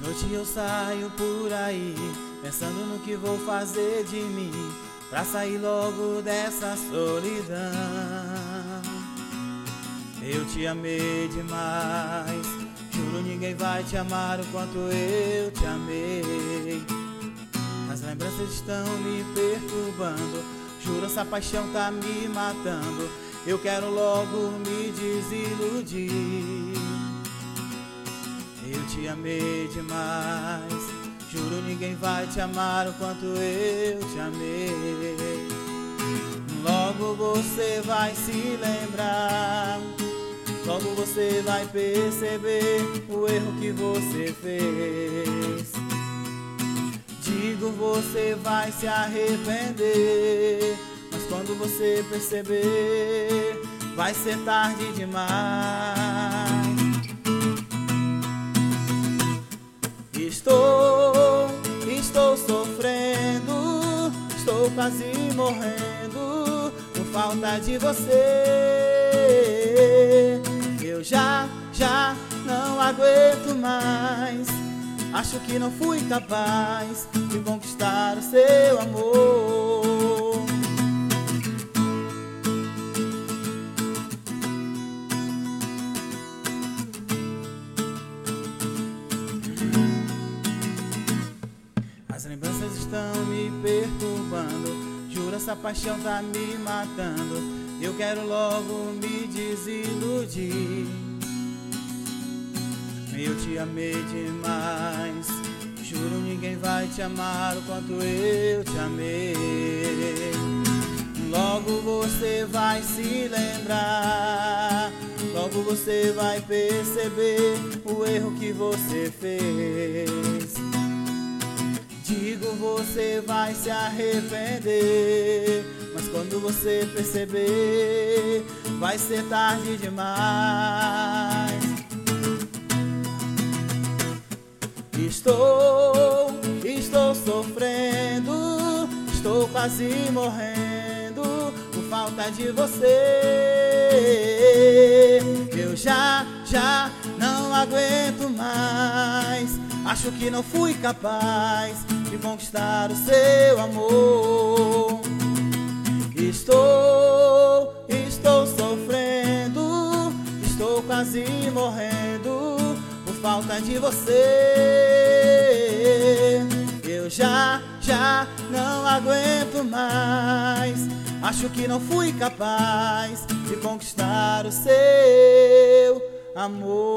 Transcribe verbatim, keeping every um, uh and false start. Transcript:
noite eu saio por aí, pensando no que vou fazer de mim, pra sair logo dessa solidão. Eu te amei demais, juro ninguém vai te amar o quanto eu te amei. As lembranças estão me perturbando, juro essa paixão tá me matando. Eu quero logo me desiludir. Eu te amei demais, juro ninguém vai te amar o quanto eu te amei. Logo você vai se lembrar, logo você vai perceber o erro que você fez. Digo, você vai se arrepender, mas quando você perceber, vai ser tarde demais. Estou, estou sofrendo, estou quase morrendo por falta de você. Eu já, já não aguento mais, acho que não fui capaz de conquistar o seu amor. As lembranças estão me perturbando, juro essa paixão tá me matando. Eu quero logo me desiludir. Eu te amei demais, juro ninguém vai te amar o quanto eu te amei. Logo você vai se lembrar, logo você vai perceber o erro que você fez. Digo, você vai se arrepender, mas quando você perceber, vai ser tarde demais. Estou, estou sofrendo, estou quase morrendo por falta de você. Eu já, já não aguento mais, acho que não fui capaz de conquistar o seu amor. Estou, estou sofrendo, estou quase morrendo por falta de você. Eu já, já não aguento mais, acho que não fui capaz de conquistar o seu amor.